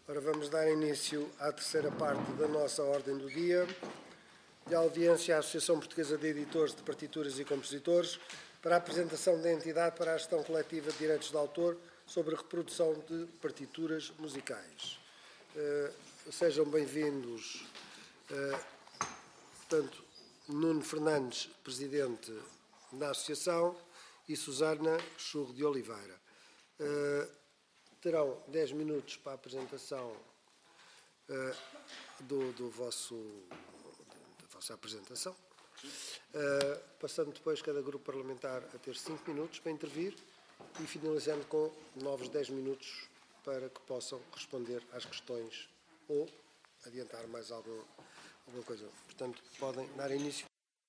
Ora, vamos dar início à terceira parte da nossa ordem do dia, de audiência à Associação Portuguesa de Editores de Partituras e Compositores, para a apresentação da entidade para a gestão coletiva de direitos de autor sobre a reprodução de partituras musicais. Sejam bem-vindos, portanto, Nuno Fernandes, Presidente da Associação, e Susana Churro de Oliveira. Terão 10 minutos para a apresentação da vossa apresentação, passando depois cada grupo parlamentar a ter 5 minutos para intervir e finalizando com novos 10 minutos para que possam responder às questões ou adiantar mais alguma coisa. Portanto, podem dar início.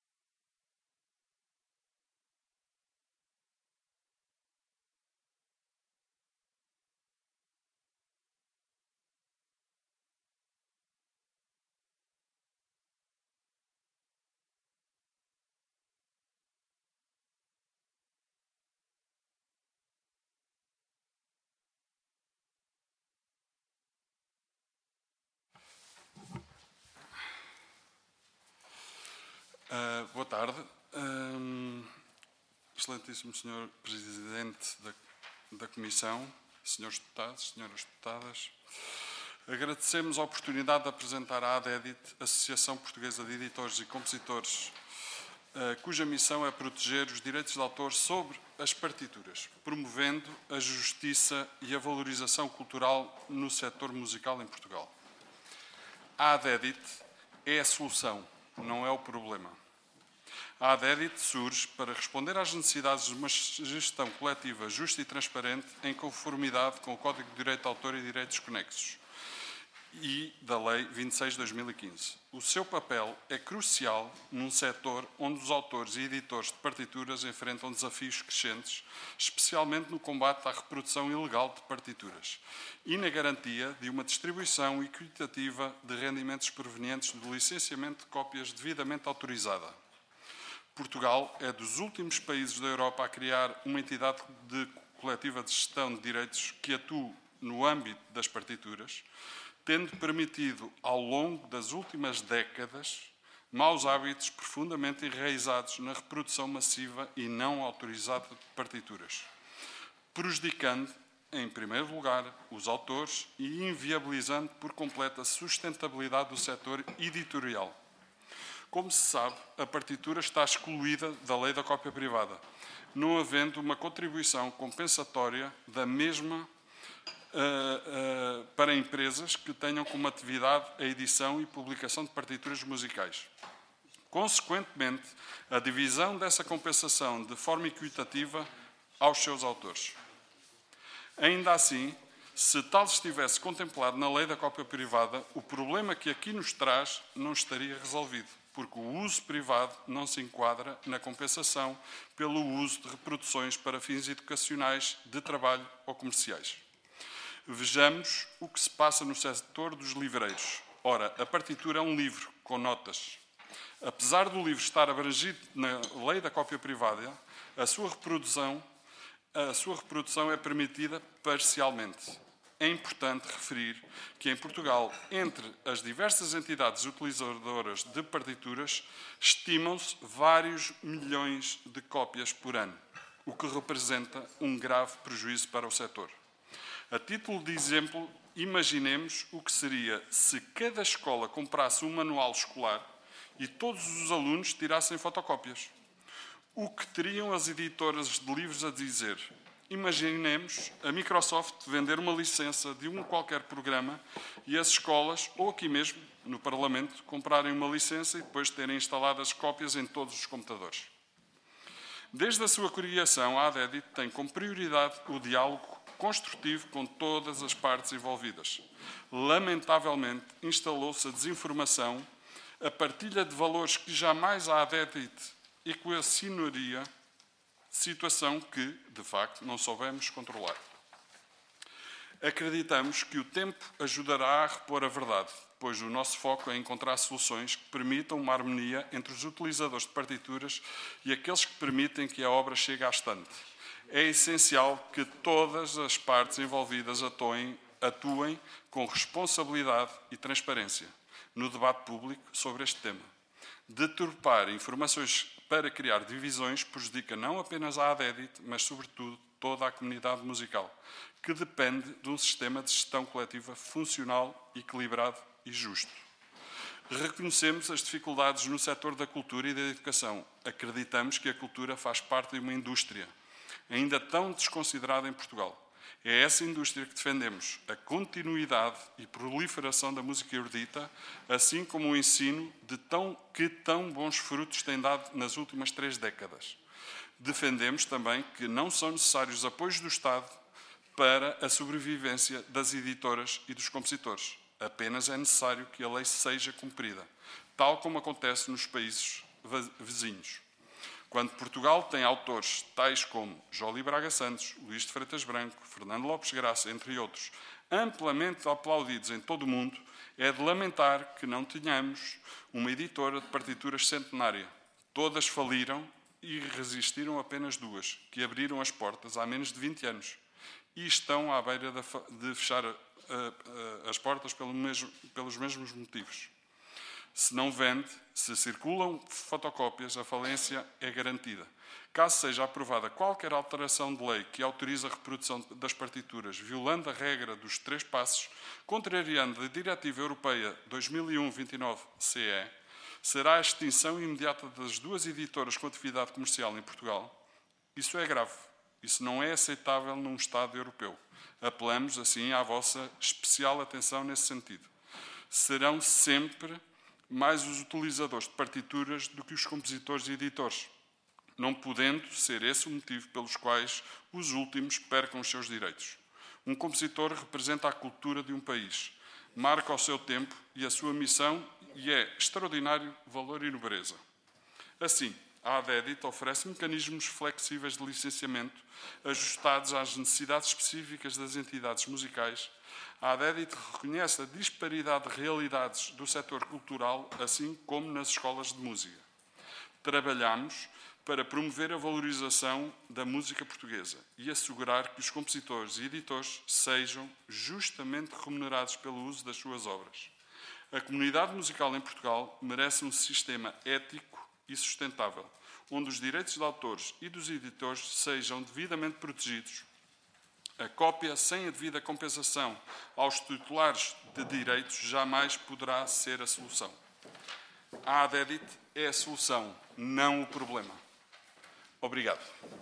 Boa tarde. Excelentíssimo Sr. Presidente da Comissão, Srs. Deputados, Sras. Deputadas, agradecemos a oportunidade de apresentar a ADEDIT, Associação Portuguesa de Editores e Compositores, cuja missão é proteger os direitos de autor sobre as partituras, promovendo a justiça e a valorização cultural no setor musical em Portugal. A ADEDIT é a solução, não é o problema. A ADEDIT surge para responder às necessidades de uma gestão coletiva justa e transparente em conformidade com o Código de Direito de Autor e Direitos Conexos e da Lei 26 de 2015. O seu papel é crucial num setor onde os autores e editores de partituras enfrentam desafios crescentes, especialmente no combate à reprodução ilegal de partituras e na garantia de uma distribuição equitativa de rendimentos provenientes do licenciamento de cópias devidamente autorizada. Portugal é dos últimos países da Europa a criar uma entidade coletiva de gestão de direitos que atue no âmbito das partituras, tendo permitido, ao longo das últimas décadas, maus hábitos profundamente enraizados na reprodução massiva e não autorizada de partituras, prejudicando, em primeiro lugar, os autores e inviabilizando por completo a sustentabilidade do setor editorial. Como se sabe, a partitura está excluída da lei da cópia privada, não havendo uma contribuição compensatória da mesma para empresas que tenham como atividade a edição e publicação de partituras musicais. Consequentemente, a divisão dessa compensação de forma equitativa aos seus autores. Ainda assim, se tal estivesse contemplado na lei da cópia privada, o problema que aqui nos traz não estaria resolvido, porque o uso privado não se enquadra na compensação pelo uso de reproduções para fins educacionais, de trabalho ou comerciais. Vejamos o que se passa no setor dos livreiros. Ora, a partitura é um livro com notas. Apesar do livro estar abrangido na lei da cópia privada, a sua reprodução é permitida parcialmente. É importante referir que, em Portugal, entre as diversas entidades utilizadoras de partituras, estimam-se vários milhões de cópias por ano, o que representa um grave prejuízo para o setor. A título de exemplo, imaginemos o que seria se cada escola comprasse um manual escolar e todos os alunos tirassem fotocópias. O que teriam as editoras de livros a dizer? Imaginemos a Microsoft vender uma licença de um qualquer programa e as escolas, ou aqui mesmo, no Parlamento, comprarem uma licença e depois terem instaladas cópias em todos os computadores. Desde a sua criação, a ADEDIT tem como prioridade o diálogo construtivo com todas as partes envolvidas. Lamentavelmente, instalou-se a desinformação, a partilha de valores que jamais a ADEDIT equacionaria, situação que, de facto, não soubemos controlar. Acreditamos que o tempo ajudará a repor a verdade, pois o nosso foco é encontrar soluções que permitam uma harmonia entre os utilizadores de partituras e aqueles que permitem que a obra chegue à estante. É essencial que todas as partes envolvidas atuem atuem com responsabilidade e transparência no debate público sobre este tema. Deturpar informações para criar divisões prejudica não apenas a ADEDIT, mas, sobretudo, toda a comunidade musical, que depende de um sistema de gestão coletiva funcional, equilibrado e justo. Reconhecemos as dificuldades no setor da cultura e da educação. Acreditamos que a cultura faz parte de uma indústria, ainda tão desconsiderada em Portugal. É essa indústria que defendemos, a continuidade e proliferação da música erudita, assim como o ensino que tão bons frutos tem dado nas últimas 3 décadas. Defendemos também que não são necessários apoios do Estado para a sobrevivência das editoras e dos compositores. Apenas é necessário que a lei seja cumprida, tal como acontece nos países vizinhos. Quando Portugal tem autores tais como Joly Braga Santos, Luís de Freitas Branco, Fernando Lopes Graça, entre outros, amplamente aplaudidos em todo o mundo, é de lamentar que não tenhamos uma editora de partituras centenária. Todas faliram e resistiram apenas 2, que abriram as portas há menos de 20 anos e estão à beira de fechar as portas pelos mesmos motivos. Se não vende, se circulam fotocópias, a falência é garantida. Caso seja aprovada qualquer alteração de lei que autorize a reprodução das partituras, violando a regra dos 3 passos, contrariando a Diretiva Europeia 2001/29/CE, será a extinção imediata das 2 editoras com atividade comercial em Portugal. Isso é grave. Isso não é aceitável num Estado europeu. Apelamos, assim, à vossa especial atenção nesse sentido. Serão sempre mais os utilizadores de partituras do que os compositores e editores, não podendo ser esse o motivo pelos quais os últimos percam os seus direitos. Um compositor representa a cultura de um país, marca o seu tempo e a sua missão e é extraordinário valor e nobreza. Assim, a ADEDIT oferece mecanismos flexíveis de licenciamento ajustados às necessidades específicas das entidades musicais. A ADEDIT reconhece a disparidade de realidades do setor cultural, assim como nas escolas de música. Trabalhamos para promover a valorização da música portuguesa e assegurar que os compositores e editores sejam justamente remunerados pelo uso das suas obras. A comunidade musical em Portugal merece um sistema ético e sustentável, onde os direitos de autores e dos editores sejam devidamente protegidos. A cópia sem a devida compensação aos titulares de direitos jamais poderá ser a solução. A ADEDIT é a solução, não o problema. Obrigado.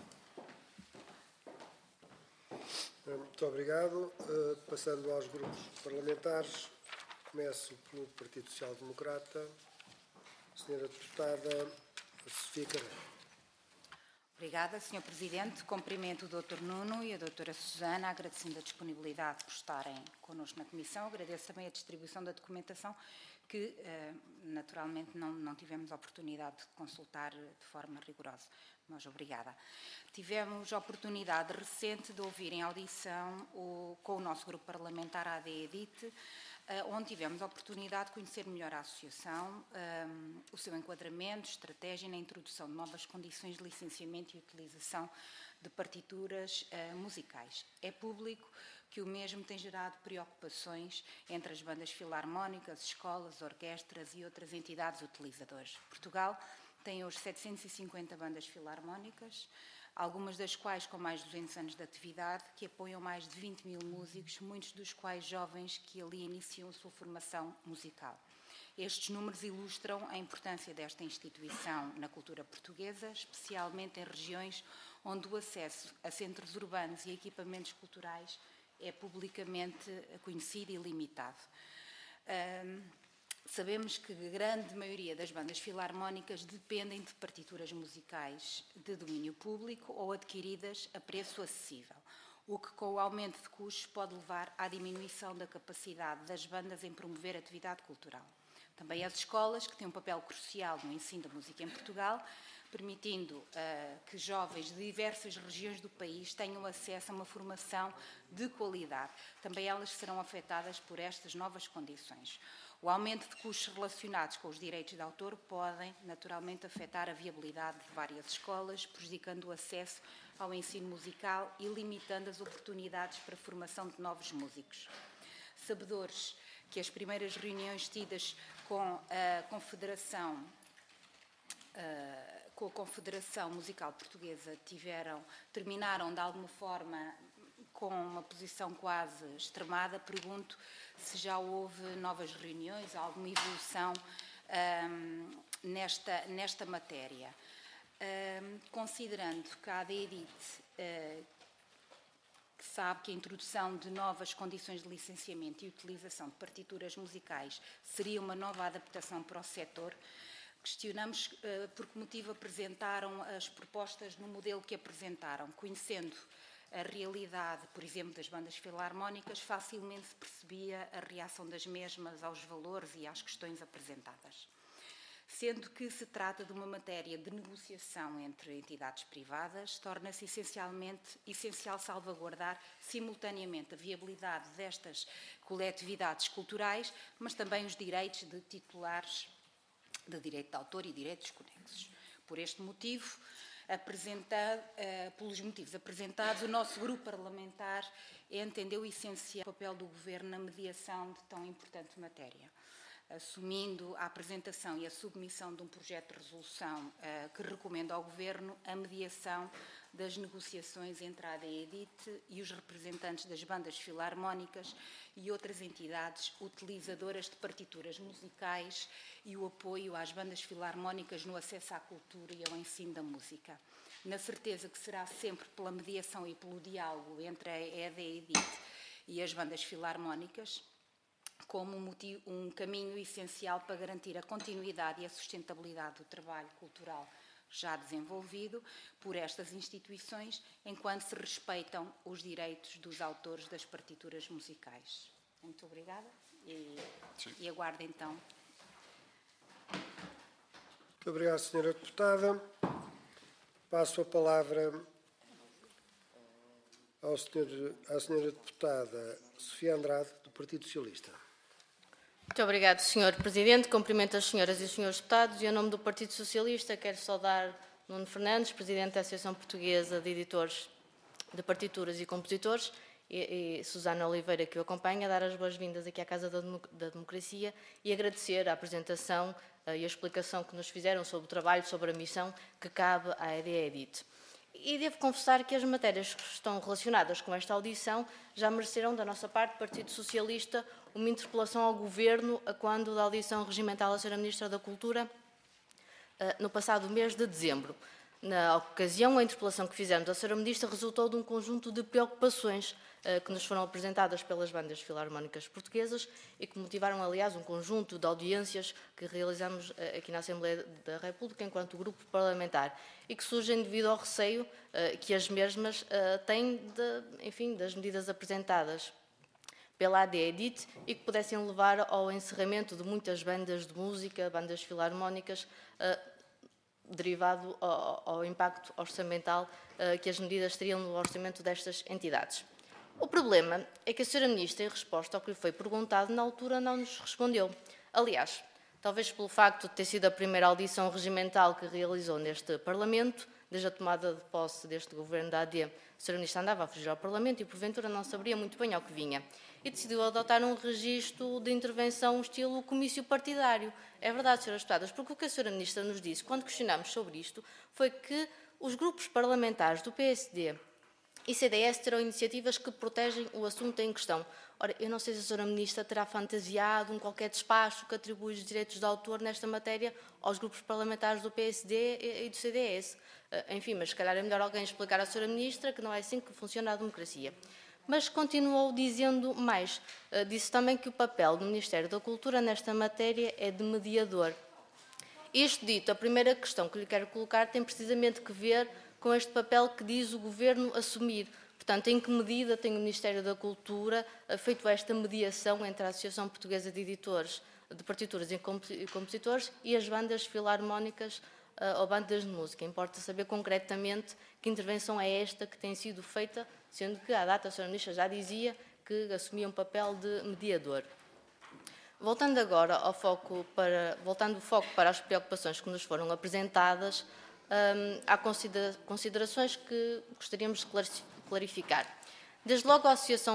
Muito obrigado. Passando aos grupos parlamentares, começo pelo Partido Social Democrata. Senhora Deputada Sofia Carreira. Obrigada, Sr. Presidente. Cumprimento o Dr. Nuno e a Dra. Susana, agradecendo a disponibilidade por estarem connosco na Comissão. Agradeço também a distribuição da documentação que, naturalmente, não tivemos a oportunidade de consultar de forma rigorosa, mas obrigada. Tivemos a oportunidade recente de ouvir em audição com o nosso grupo parlamentar, a ADEDIT, onde tivemos a oportunidade de conhecer melhor a associação, o seu enquadramento, estratégia na introdução de novas condições de licenciamento e utilização de partituras musicais. É público que o mesmo tem gerado preocupações entre as bandas filarmónicas, escolas, orquestras e outras entidades utilizadoras. Portugal tem hoje 750 bandas filarmónicas, algumas das quais com mais de 200 anos de atividade, que apoiam mais de 20 mil músicos, muitos dos quais jovens que ali iniciam a sua formação musical. Estes números ilustram a importância desta instituição na cultura portuguesa, especialmente em regiões onde o acesso a centros urbanos e equipamentos culturais é publicamente conhecido e limitado. Sabemos que a grande maioria das bandas filarmónicas dependem de partituras musicais de domínio público ou adquiridas a preço acessível, o que, com o aumento de custos, pode levar à diminuição da capacidade das bandas em promover a atividade cultural. Também as escolas, que têm um papel crucial no ensino da música em Portugal, permitindo que jovens de diversas regiões do país tenham acesso a uma formação de qualidade. Também elas serão afetadas por estas novas condições. O aumento de custos relacionados com os direitos de autor podem, naturalmente, afetar a viabilidade de várias escolas, prejudicando o acesso ao ensino musical e limitando as oportunidades para a formação de novos músicos. sabedores que as primeiras reuniões tidas com a Confederação Musical Portuguesa terminaram de alguma forma com uma posição quase extremada. Pergunto se já houve novas reuniões, alguma evolução nesta matéria. Considerando que a ADEDIT que sabe que a introdução de novas condições de licenciamento e utilização de partituras musicais seria uma nova adaptação para o setor, questionamos por que motivo apresentaram as propostas no modelo que apresentaram. Conhecendo a realidade, por exemplo, das bandas filarmónicas, facilmente se percebia a reação das mesmas aos valores e às questões apresentadas. Sendo que se trata de uma matéria de negociação entre entidades privadas, torna-se essencial salvaguardar simultaneamente a viabilidade destas coletividades culturais, mas também os direitos de titulares de direito de autor e direitos conexos. Por este motivo, pelos motivos apresentados, o nosso grupo parlamentar entendeu essencial o papel do Governo na mediação de tão importante matéria, assumindo a apresentação e a submissão de um projeto de resolução que recomenda ao Governo a mediação das negociações entre a ADEDIT e os representantes das bandas filarmónicas e outras entidades utilizadoras de partituras musicais e o apoio às bandas filarmónicas no acesso à cultura e ao ensino da música. Na certeza que será sempre pela mediação e pelo diálogo entre a ADEDIT e as bandas filarmónicas, como um caminho essencial para garantir a continuidade e a sustentabilidade do trabalho cultural já desenvolvido por estas instituições, enquanto se respeitam os direitos dos autores das partituras musicais. Muito obrigada e aguardo então. Muito obrigado, Sra. Deputada. Passo a palavra à Sra. Deputada Sofia Andrade, do Partido Socialista. Muito obrigado, Sr. Presidente. Cumprimento as senhoras e os senhores deputados e, em nome do Partido Socialista, quero saudar Nuno Fernandes, Presidente da Associação Portuguesa de Editores de Partituras e Compositores, e Susana Oliveira, que o acompanha, dar as boas-vindas aqui à Casa da Democracia e agradecer a apresentação e a explicação que nos fizeram sobre o trabalho, sobre a missão que cabe à ADEDIT. E devo confessar que as matérias que estão relacionadas com esta audição já mereceram, da nossa parte, Partido Socialista, uma interpelação ao Governo quando da audição regimental à Sra. Ministra da Cultura no passado mês de dezembro. Na ocasião, a interpelação que fizemos à Sra. Ministra resultou de um conjunto de preocupações que nos foram apresentadas pelas bandas filarmónicas portuguesas e que motivaram, aliás, um conjunto de audiências que realizamos aqui na Assembleia da República enquanto grupo parlamentar e que surgem devido ao receio que as mesmas têm das medidas apresentadas pela ADEDIT e que pudessem levar ao encerramento de muitas bandas de música, bandas filarmónicas, derivado ao impacto orçamental que as medidas teriam no orçamento destas entidades. O problema é que a Sra. Ministra, em resposta ao que lhe foi perguntado, na altura não nos respondeu. Aliás, talvez pelo facto de ter sido a primeira audição regimental que realizou neste Parlamento, desde a tomada de posse deste Governo da AD, a Sra. Ministra andava a fugir ao Parlamento e, porventura, não saberia muito bem ao que vinha. E decidiu adotar um registro de intervenção estilo comício partidário. É verdade, Sras. Deputadas, porque o que a Sra. Ministra nos disse, quando questionámos sobre isto, foi que os grupos parlamentares do PSD e CDS terão iniciativas que protegem o assunto em questão. Ora, eu não sei se a Sra. Ministra terá fantasiado um qualquer despacho que atribui os direitos de autor nesta matéria aos grupos parlamentares do PSD e do CDS. Enfim, mas se calhar é melhor alguém explicar à Sra. Ministra que não é assim que funciona a democracia. Mas continuou dizendo mais. Disse também que o papel do Ministério da Cultura nesta matéria é de mediador. Isto dito, a primeira questão que lhe quero colocar tem precisamente que ver com este papel que diz o Governo assumir. Portanto, em que medida tem o Ministério da Cultura feito esta mediação entre a Associação Portuguesa de Editores de Partituras e Compositores e as bandas filarmónicas ou bandas de música? Importa saber concretamente que intervenção é esta que tem sido feita, sendo que à data a Sra. Ministra já dizia que assumia um papel de mediador. Voltando agora o foco para as preocupações que nos foram apresentadas, há considerações que gostaríamos de clarificar. Desde logo, a Associação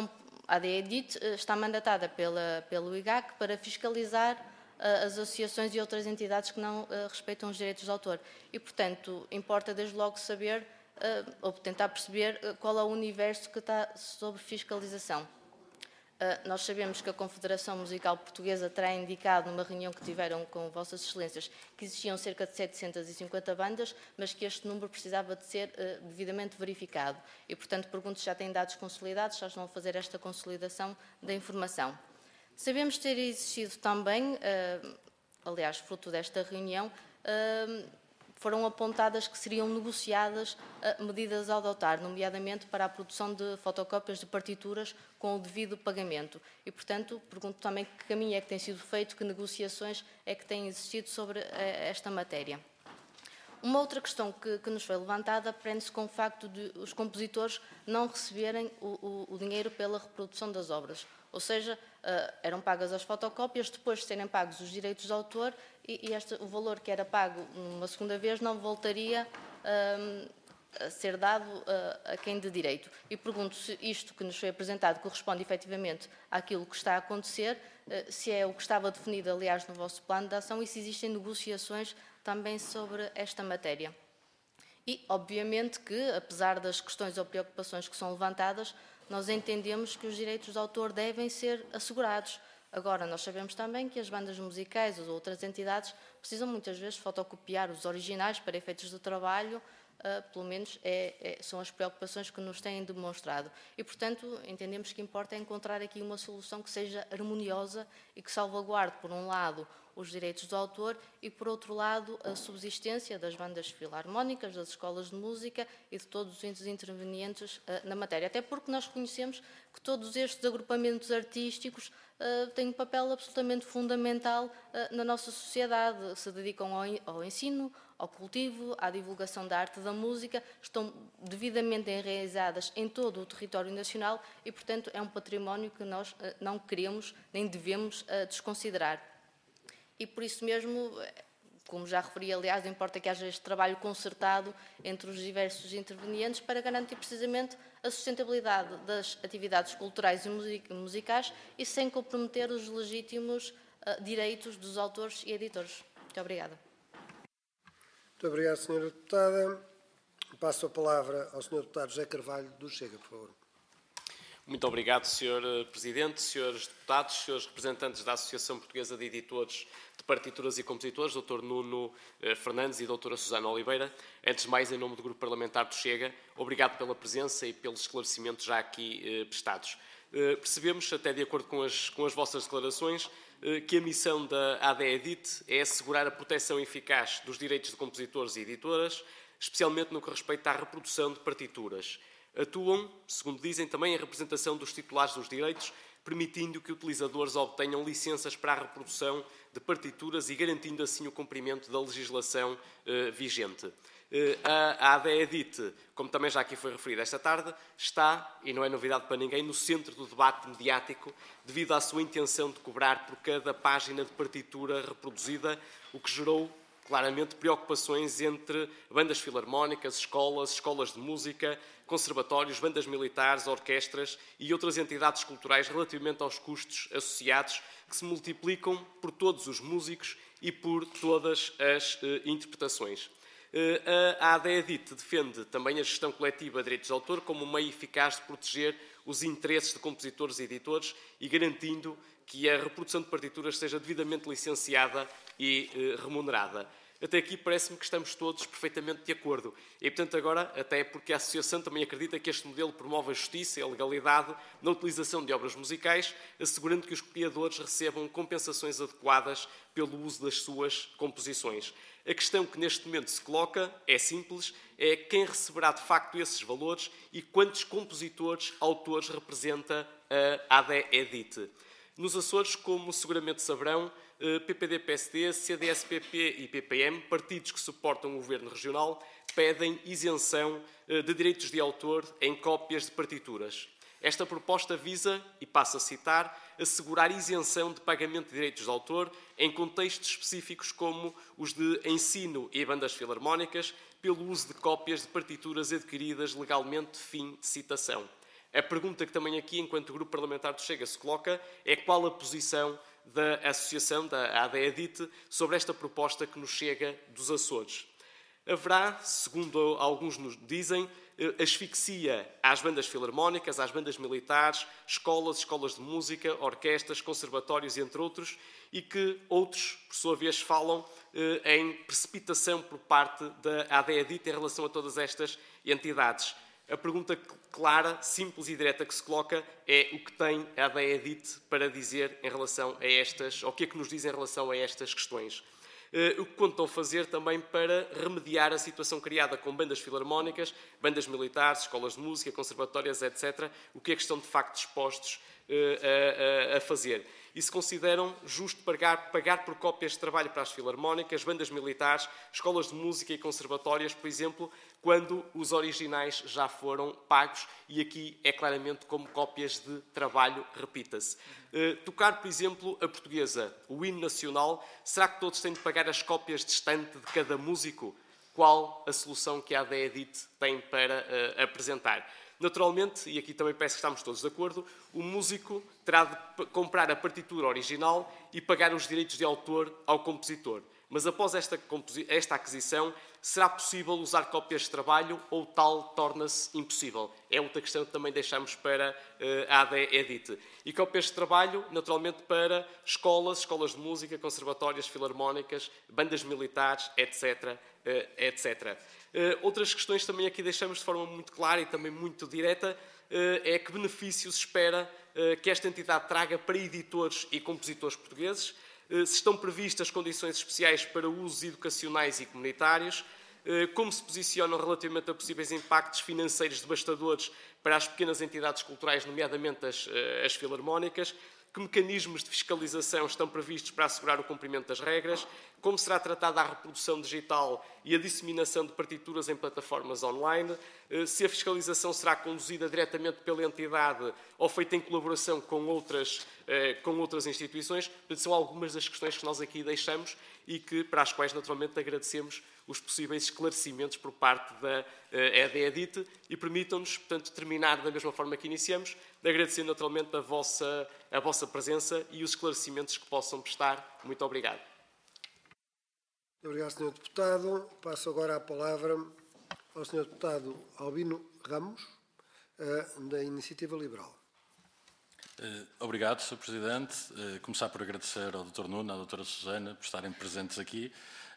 A ADEDIT está mandatada pelo IGAC para fiscalizar as associações e outras entidades que não respeitam os direitos de autor. E, portanto, importa desde logo saber ou tentar perceber qual é o universo que está sob fiscalização. Nós sabemos que a Confederação Musical Portuguesa terá indicado numa reunião que tiveram com Vossas Excelências que existiam cerca de 750 bandas, mas que este número precisava de ser devidamente verificado. E, portanto, pergunto se já têm dados consolidados, se já estão a fazer esta consolidação da informação. Sabemos ter existido também, aliás, fruto desta reunião, foram apontadas que seriam negociadas medidas a adotar, nomeadamente para a produção de fotocópias de partituras com o devido pagamento. E, portanto, pergunto também que caminho é que tem sido feito, que negociações é que têm existido sobre esta matéria. Uma outra questão que nos foi levantada prende-se com o facto de os compositores não receberem o dinheiro pela reprodução das obras. Ou seja, eram pagas as fotocópias, depois de serem pagos os direitos de autor, e o valor que era pago uma segunda vez não voltaria a ser dado a quem de direito. E pergunto se isto que nos foi apresentado corresponde efetivamente àquilo que está a acontecer, se é o que estava definido, aliás, no vosso plano de ação, e se existem negociações também sobre esta matéria. E, obviamente, que, apesar das questões ou preocupações que são levantadas, nós entendemos que os direitos de autor devem ser assegurados. Agora, nós sabemos também que as bandas musicais ou outras entidades precisam muitas vezes fotocopiar os originais para efeitos de trabalho, pelo menos são as preocupações que nos têm demonstrado. E, portanto, entendemos que importa encontrar aqui uma solução que seja harmoniosa e que salvaguarde, por um lado, os direitos do autor e, por outro lado, a subsistência das bandas filarmónicas, das escolas de música e de todos os intervenientes na matéria. Até porque nós conhecemos que todos estes agrupamentos artísticos têm um papel absolutamente fundamental na nossa sociedade, se dedicam ao ensino, ao cultivo, à divulgação da arte e da música, estão devidamente enraizadas em todo o território nacional e, portanto, é um património que nós não queremos nem devemos desconsiderar. E por isso mesmo, como já referi, aliás, importa que haja este trabalho concertado entre os diversos intervenientes para garantir precisamente a sustentabilidade das atividades culturais e musicais e sem comprometer os legítimos direitos dos autores e editores. Muito obrigada. Muito obrigado, Sra. Deputada. Passo a palavra ao Sr. Deputado José Carvalho, do Chega, por favor. Muito obrigado, Sr. Presidente, Srs. Deputados, Srs. Representantes da Associação Portuguesa de Editores de Partituras e Compositores, Dr. Nuno Fernandes e Dra. Susana Oliveira. Antes de mais, em nome do Grupo Parlamentar do Chega, obrigado pela presença e pelos esclarecimentos já aqui prestados. Percebemos, até de acordo com as vossas declarações, que a missão da ADEDIT é assegurar a proteção eficaz dos direitos de compositores e editoras, especialmente no que respeita à reprodução de partituras. Atuam, segundo dizem, também em representação dos titulares dos direitos, permitindo que utilizadores obtenham licenças para a reprodução de partituras e garantindo assim o cumprimento da legislação vigente. A ADEDIT, como também já aqui foi referido esta tarde, está, e não é novidade para ninguém, no centro do debate mediático devido à sua intenção de cobrar por cada página de partitura reproduzida, o que gerou claramente preocupações entre bandas filarmónicas, escolas de música, conservatórios, bandas militares, orquestras e outras entidades culturais relativamente aos custos associados que se multiplicam por todos os músicos e por todas as interpretações. A ADEDIT defende também a gestão coletiva de direitos de autor como um meio eficaz de proteger os interesses de compositores e editores e garantindo que a reprodução de partituras seja devidamente licenciada e remunerada. Até aqui parece-me que estamos todos perfeitamente de acordo. E, portanto, agora, até porque a Associação também acredita que este modelo promove a justiça e a legalidade na utilização de obras musicais, assegurando que os criadores recebam compensações adequadas pelo uso das suas composições. A questão que neste momento se coloca é simples, é quem receberá de facto esses valores e quantos compositores, autores representa a ADEDIT. Nos Açores, como seguramente saberão, PPD-PSD, CDS-PP e PPM, partidos que suportam o governo regional, pedem isenção de direitos de autor em cópias de partituras. Esta proposta visa, e passo a citar, assegurar isenção de pagamento de direitos de autor em contextos específicos como os de ensino e bandas filarmónicas, pelo uso de cópias de partituras adquiridas legalmente, fim de citação. A pergunta que também aqui, enquanto Grupo Parlamentar do Chega, se coloca é qual a posição da Associação, da ADEDIT, sobre esta proposta que nos chega dos Açores. Haverá, segundo alguns nos dizem, asfixia às bandas filarmónicas, às bandas militares, escolas de música, orquestras, conservatórios, entre outros, e que outros, por sua vez, falam em precipitação por parte da ADEDIT em relação a todas estas entidades. A pergunta clara, simples e direta que se coloca é o que tem a ADEDIT para dizer em relação a estas, ou o que é que nos diz em relação a estas questões. O que contam fazer também para remediar a situação criada com bandas filarmónicas, bandas militares, escolas de música, conservatórias, etc. O que é que estão de facto dispostos a fazer. E se consideram justo pagar por cópias de trabalho para as filarmónicas, bandas militares, escolas de música e conservatórias, por exemplo, quando os originais já foram pagos, e aqui é claramente como cópias de trabalho, repita-se. Tocar, por exemplo, a portuguesa, o hino nacional, será que todos têm de pagar as cópias de estante de cada músico? Qual a solução que a ADEDIT tem para apresentar? Naturalmente, e aqui também peço que estamos todos de acordo, o músico terá de comprar a partitura original e pagar os direitos de autor ao compositor. Mas após esta aquisição, será possível usar cópias de trabalho ou tal torna-se impossível? É outra questão que também deixamos para a ADEDIT. E cópias de trabalho, naturalmente, para escolas de música, conservatórias, filarmónicas, bandas militares, etc. etc. Outras questões também aqui deixamos de forma muito clara e também muito direta é que benefícios espera que esta entidade traga para editores e compositores portugueses, se estão previstas condições especiais para usos educacionais e comunitários, como se posicionam relativamente a possíveis impactos financeiros devastadores para as pequenas entidades culturais, nomeadamente as filarmónicas, que mecanismos de fiscalização estão previstos para assegurar o cumprimento das regras, como será tratada a reprodução digital e a disseminação de partituras em plataformas online, se a fiscalização será conduzida diretamente pela entidade ou feita em colaboração com outras instituições. Portanto, são algumas das questões que nós aqui deixamos e para as quais, naturalmente, agradecemos os possíveis esclarecimentos por parte da ADEDIT e permitam-nos, portanto, terminar da mesma forma que iniciamos, agradecendo naturalmente a vossa presença e os esclarecimentos que possam prestar. Muito obrigado. Obrigado, Sr. Deputado. Passo agora a palavra ao Sr. Deputado Albino Ramos, da Iniciativa Liberal. Obrigado, Sr. Presidente. Começar por agradecer ao Dr. Nuno, à Dra. Susana, por estarem presentes aqui.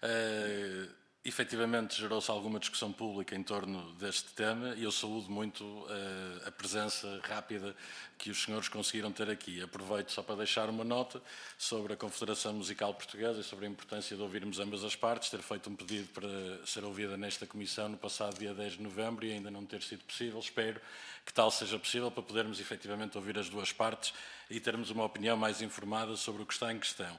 Efetivamente, gerou-se alguma discussão pública em torno deste tema e eu saúdo muito a presença rápida que os senhores conseguiram ter aqui. Aproveito só para deixar uma nota sobre a Confederação Musical Portuguesa e sobre a importância de ouvirmos ambas as partes, ter feito um pedido para ser ouvida nesta comissão no passado dia 10 de novembro e ainda não ter sido possível. Espero que tal seja possível para podermos efetivamente ouvir as duas partes e termos uma opinião mais informada sobre o que está em questão.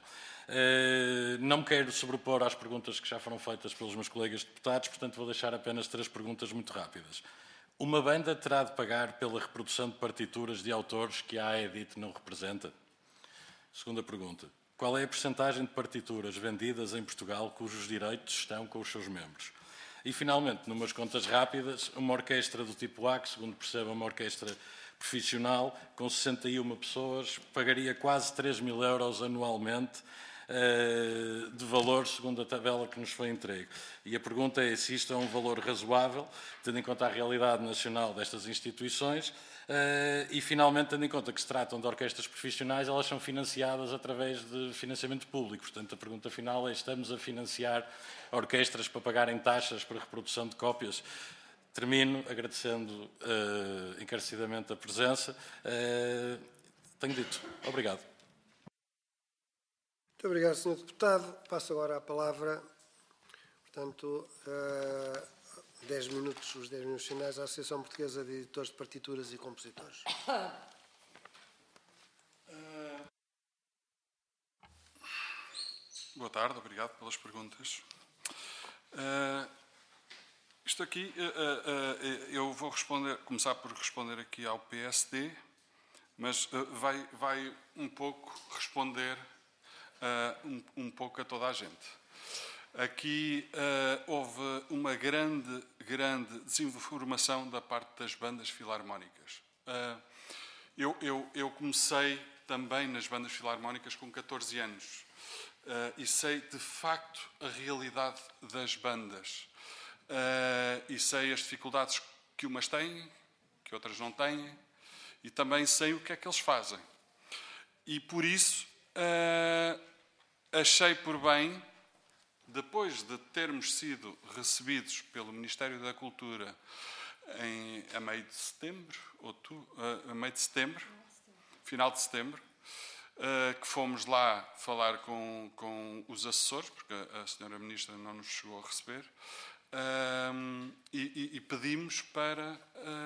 Não me quero sobrepor às perguntas que já foram feitas pelos meus colegas deputados, portanto vou deixar apenas 3 perguntas muito rápidas. Uma banda terá de pagar pela reprodução de partituras de autores que a ADEDIT não representa? Segunda pergunta. Qual é a percentagem de partituras vendidas em Portugal cujos direitos estão com os seus membros? E, finalmente, numas contas rápidas, uma orquestra do tipo A, que, segundo percebo, é uma orquestra profissional, com 61 pessoas, pagaria quase 3.000 euros anualmente de valor, segundo a tabela que nos foi entregue. E a pergunta é se isto é um valor razoável, tendo em conta a realidade nacional destas instituições e, finalmente, tendo em conta que se tratam de orquestras profissionais, elas são financiadas através de financiamento público. Portanto, a pergunta final é: estamos a financiar orquestras para pagarem taxas para reprodução de cópias? Termino agradecendo encarecidamente a presença. Tenho dito. Obrigado. Muito obrigado, Sr. Deputado. Passo agora a palavra, portanto, 10 minutos, os 10 minutos finais, à Associação Portuguesa de Editores de Partituras e Compositores. Boa tarde, obrigado pelas perguntas. Isto aqui, eu vou começar por responder aqui ao PSD, mas vai um pouco responder um pouco a toda a gente. Aqui houve uma grande desinformação da parte das bandas filarmónicas. Eu comecei também nas bandas filarmónicas com 14 anos e sei de facto a realidade das bandas e sei as dificuldades que umas têm, que outras não têm, e também sei o que é que eles fazem. E por isso achei por bem, depois de termos sido recebidos pelo Ministério da Cultura a meio de setembro, final de setembro, que fomos lá falar com os assessores, porque a senhora Ministra não nos chegou a receber, e pedimos para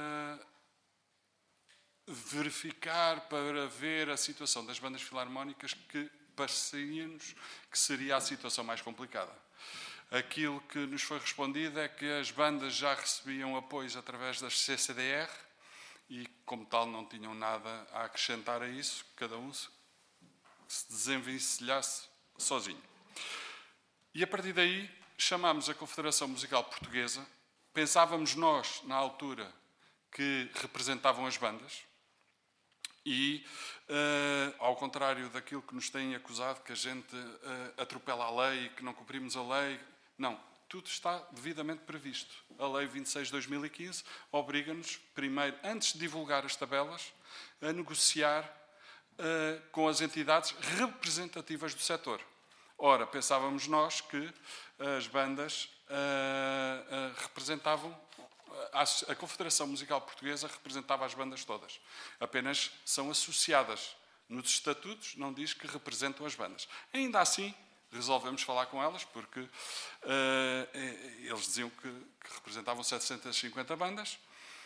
verificar, para ver a situação das bandas filarmónicas, que parecia-nos que seria a situação mais complicada. Aquilo que nos foi respondido é que as bandas já recebiam apoios através das CCDR e, como tal, não tinham nada a acrescentar a isso, cada um se desenvencilhasse sozinho. E, a partir daí, chamámos a Confederação Musical Portuguesa. Pensávamos nós, na altura, que representavam as bandas e, ao contrário daquilo que nos têm acusado, que a gente atropela a lei, que não cumprimos a lei, não, tudo está devidamente previsto. A Lei 26 de 2015 obriga-nos, primeiro, antes de divulgar as tabelas, a negociar com as entidades representativas do setor. Ora, pensávamos nós que as bandas representavam, a Confederação Musical Portuguesa representava as bandas todas. Apenas são associadas. Nos estatutos não diz que representam as bandas. Ainda assim, resolvemos falar com elas, porque eles diziam que representavam 750 bandas.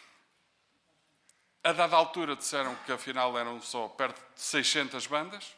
A dada altura disseram que afinal eram só perto de 600 bandas,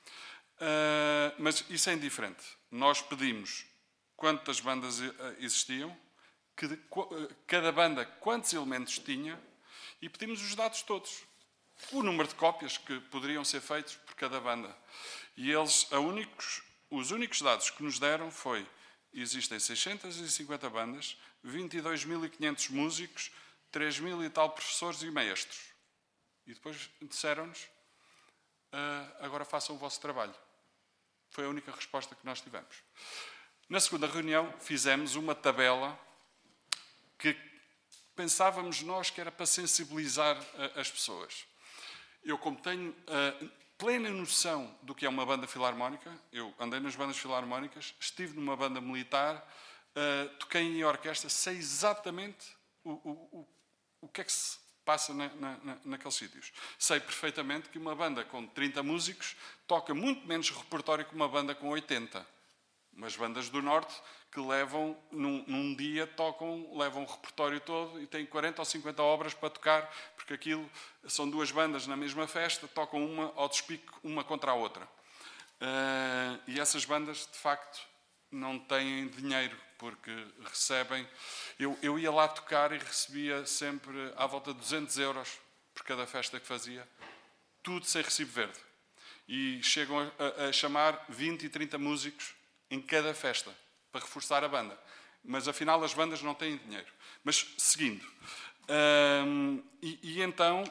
mas isso é indiferente. Nós pedimos quantas bandas existiam, cada banda quantos elementos tinha, e pedimos os dados todos. O número de cópias que poderiam ser feitos por cada banda. E eles, os únicos dados que nos deram foi: existem 650 bandas, 22.500 músicos, 3.000 e tal professores e maestros. E depois disseram-nos: agora façam o vosso trabalho. Foi a única resposta que nós tivemos. Na segunda reunião fizemos uma tabela que pensávamos nós que era para sensibilizar as pessoas. Eu, como tenho plena noção do que é uma banda filarmónica, eu andei nas bandas filarmónicas, estive numa banda militar, toquei em orquestra, sei exatamente o que é que se passa naqueles sítios. Sei perfeitamente que uma banda com 30 músicos toca muito menos repertório que uma banda com 80. Umas bandas do Norte que levam, num dia, levam o repertório todo e têm 40 ou 50 obras para tocar, porque aquilo são duas bandas na mesma festa, tocam uma ao despique, uma contra a outra. E essas bandas, de facto, não têm dinheiro, porque recebem... Eu ia lá tocar e recebia sempre à volta de 200 euros por cada festa que fazia, tudo sem recibo verde. E chegam a chamar 20 e 30 músicos em cada festa, para reforçar a banda. Mas, afinal, as bandas não têm dinheiro. Mas, seguindo. Então,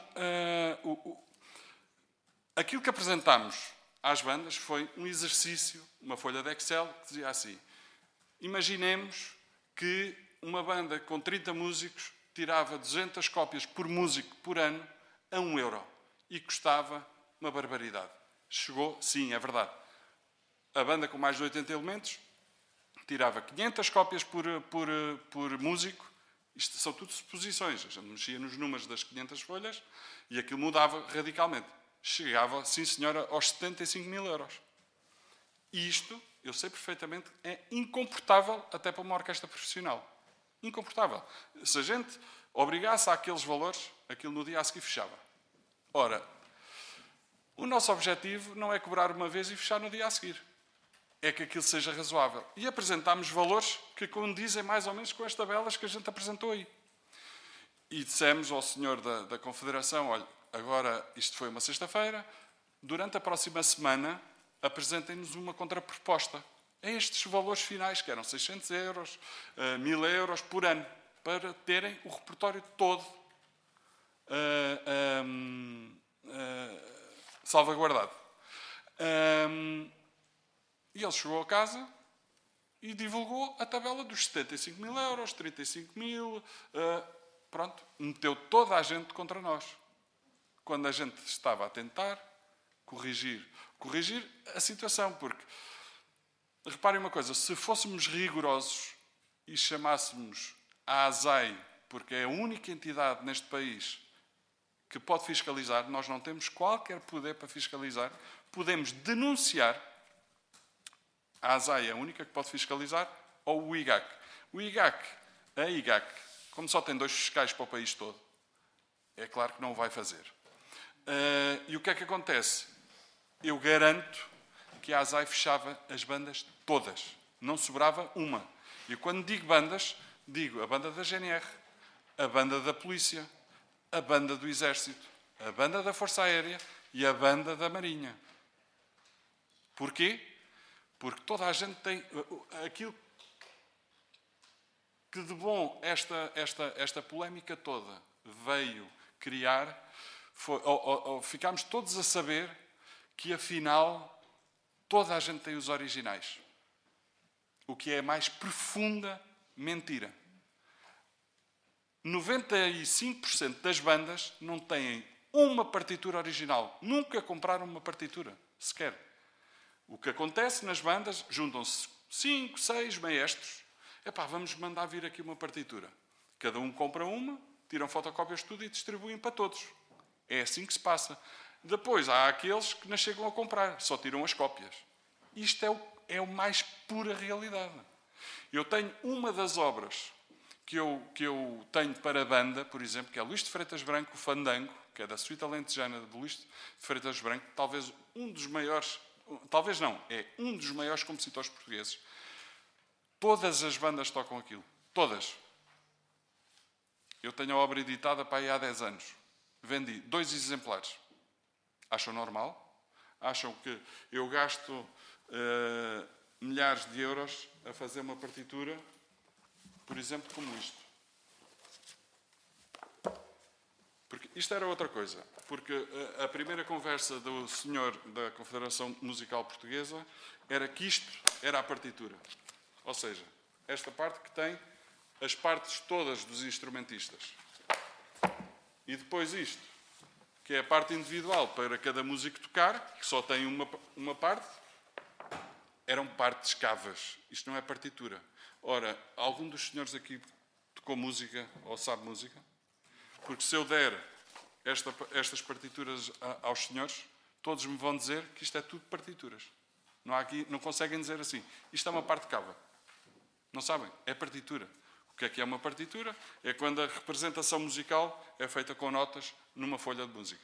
aquilo que apresentámos às bandas foi um exercício, uma folha de Excel, que dizia assim: imaginemos que uma banda com 30 músicos tirava 200 cópias por músico por ano a 1 euro. E custava uma barbaridade. Chegou, sim, é verdade. A banda com mais de 80 elementos tirava 500 cópias por músico. Isto são tudo suposições. A gente mexia nos números das 500 folhas e aquilo mudava radicalmente. Chegava, sim senhora, aos 75 mil euros. E isto, eu sei perfeitamente, é incomportável até para uma orquestra profissional. Incomportável. Se a gente obrigasse àqueles valores, aquilo no dia a seguir fechava. Ora, o nosso objetivo não é cobrar uma vez e fechar no dia a seguir. É que aquilo seja razoável. E apresentámos valores que condizem mais ou menos com as tabelas que a gente apresentou aí. E dissemos ao senhor da Confederação: olha, agora isto foi uma sexta-feira, durante a próxima semana apresentem-nos uma contraproposta a estes valores finais, que eram 600 euros, 1.000 euros por ano, para terem o repertório todo salvaguardado. E ele chegou a casa e divulgou a tabela dos 75 mil euros, 35 mil, pronto, meteu toda a gente contra nós. Quando a gente estava a tentar corrigir a situação, porque, reparem uma coisa, se fôssemos rigorosos e chamássemos a ASAI, porque é a única entidade neste país que pode fiscalizar, nós não temos qualquer poder para fiscalizar, podemos denunciar, a ASAI é a única que pode fiscalizar, ou o IGAC. A IGAC, como só tem 2 fiscais para o país todo, é claro que não o vai fazer. E o que é que acontece? Eu garanto que a ASAI fechava as bandas todas. Não sobrava uma. E quando digo bandas, digo a banda da GNR, a banda da Polícia, a banda do Exército, a banda da Força Aérea e a banda da Marinha. Porquê? Porque toda a gente tem aquilo que de bom esta polémica toda veio criar, ficámos todos a saber que afinal toda a gente tem os originais. O que é a mais profunda mentira. 95% das bandas não têm uma partitura original. Nunca compraram uma partitura, sequer. O que acontece nas bandas, juntam-se 5, 6 maestros. Vamos mandar vir aqui uma partitura. Cada um compra uma, tiram fotocópias de tudo e distribuem para todos. É assim que se passa. Depois há aqueles que não chegam a comprar, só tiram as cópias. Isto é o mais pura realidade. Eu tenho uma das obras que eu tenho para a banda, por exemplo, que é Luís de Freitas Branco, o Fandango, que é da suíte alentejana de Luís de Freitas Branco, talvez um dos maiores, talvez não, é um dos maiores compositores portugueses. Todas as bandas tocam aquilo. Todas. Eu tenho a obra editada para aí há 10 anos. Vendi 2 exemplares. Acham normal? Acham que eu gasto milhares de euros a fazer uma partitura, por exemplo, como isto? Porque isto era outra coisa. Porque a primeira conversa do senhor da Confederação Musical Portuguesa era que isto era a partitura. Ou seja, esta parte que tem as partes todas dos instrumentistas. E depois isto, que é a parte individual para cada músico tocar, que só tem uma parte, eram partes cavas. Isto não é partitura. Ora, algum dos senhores aqui tocou música ou sabe música? Porque se eu der estas partituras aos senhores, todos me vão dizer que isto é tudo partituras. Não conseguem dizer assim. Isto é uma parte cava. Não sabem? É partitura. O que é uma partitura? É quando a representação musical é feita com notas numa folha de música.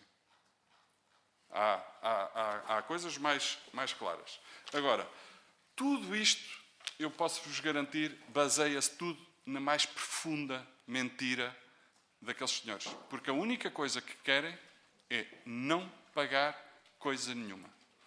Há coisas mais claras. Agora, tudo isto, eu posso-vos garantir, baseia-se tudo na mais profunda mentira daqueles senhores. Porque a única coisa que querem é não pagar coisa nenhuma.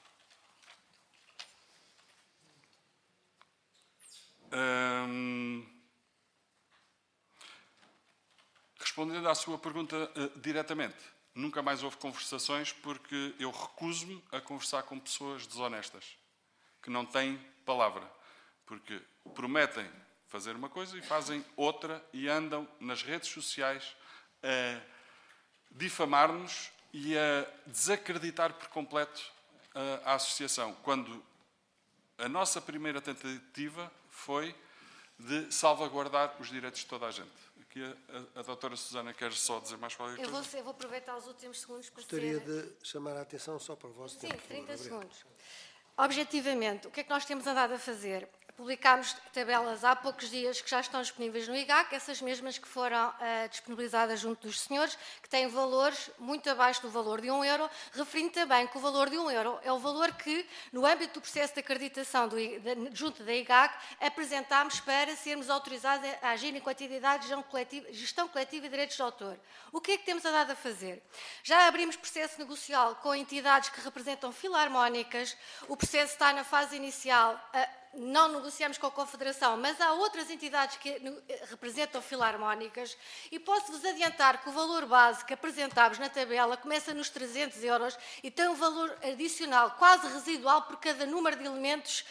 Respondendo à sua pergunta diretamente, nunca mais houve conversações porque eu recuso-me a conversar com pessoas desonestas, que não têm palavra, porque prometem fazer uma coisa e fazem outra e andam nas redes sociais a difamar-nos e a desacreditar por completo a associação, quando a nossa primeira tentativa foi de salvaguardar os direitos de toda a gente. Aqui a doutora Susana quer só dizer mais qualquer coisa? Eu vou aproveitar os últimos segundos para Gostaria de chamar a atenção só para o vosso tempo. Sim, 30 segundos. Objetivamente, o que é que nós temos andado a fazer? Publicámos tabelas há poucos dias que já estão disponíveis no IGAC, essas mesmas que foram disponibilizadas junto dos senhores, que têm valores muito abaixo do valor de €1, referindo também que o valor de €1 é o valor que, no âmbito do processo de acreditação junto da IGAC, apresentámos para sermos autorizados a agir enquanto entidade de gestão coletiva e direitos de autor. O que é que temos andado a fazer? Já abrimos processo negocial com entidades que representam filarmónicas, o processo está na fase inicial. não negociamos com a Confederação, mas há outras entidades que representam filarmónicas e posso-vos adiantar que o valor base que apresentámos na tabela começa nos 300 € e tem um valor adicional quase residual por cada número de elementos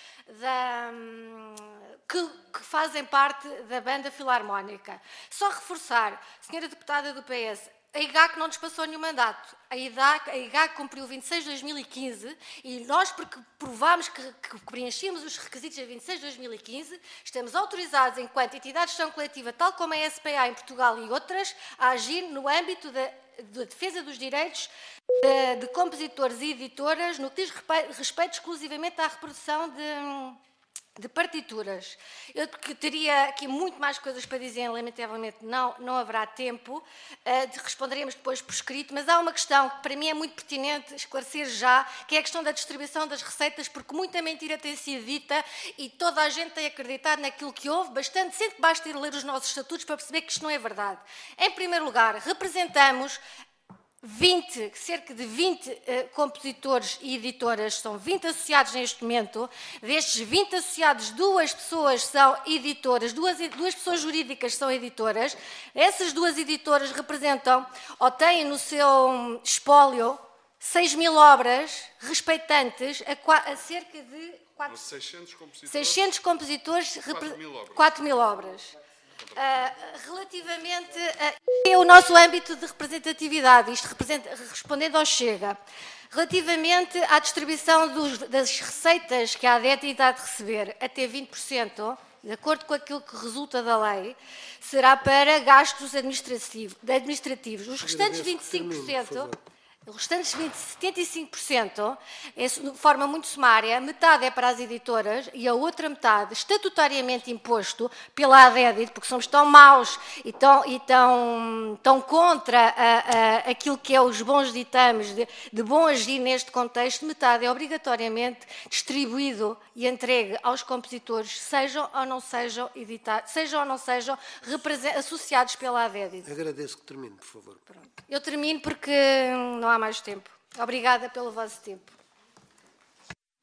que fazem parte da banda filarmónica. Só reforçar, senhora deputada do PS, a IGAC não nos passou nenhum mandato. A IGAC cumpriu 26 de 2015 e nós, porque provámos que preenchíamos os requisitos a 26 de 2015, estamos autorizados, enquanto entidade de gestão coletiva, tal como a SPA em Portugal e outras, a agir no âmbito da defesa dos direitos de compositores e editoras, no que diz respeito exclusivamente à reprodução de partituras. Eu que teria aqui muito mais coisas para dizer, lamentavelmente não haverá tempo, responderemos depois por escrito, mas há uma questão que para mim é muito pertinente esclarecer já, que é a questão da distribuição das receitas, porque muita mentira tem sido dita e toda a gente tem acreditado naquilo que houve, bastante, sempre basta ir ler os nossos estatutos para perceber que isto não é verdade. Em primeiro lugar, representamos cerca de 20 compositores e editoras, são 20 associados neste momento. Destes 20 associados, 2 pessoas são editoras, duas pessoas jurídicas são editoras. Essas 2 editoras representam ou têm no seu espólio 6.000 obras respeitantes a cerca de 600 compositores, 4.000 obras. Relativamente é o nosso âmbito de representatividade, isto respondendo ao Chega. Relativamente à distribuição das receitas que a ADET irá de receber, até 20%, de acordo com aquilo que resulta da lei, será para gastos administrativos. Os restantes 25%... Os restantes 75% é de forma muito sumária, metade é para as editoras e a outra metade, estatutariamente imposto pela ADEDIT, porque somos tão maus e tão contra aquilo que é os bons ditames de bom agir neste contexto, metade é obrigatoriamente distribuído e entregue aos compositores, sejam ou não sejam associados pela ADEDIT. Agradeço que termine, por favor. Pronto. Eu termino porque não há mais tempo. Obrigada pelo vosso tempo.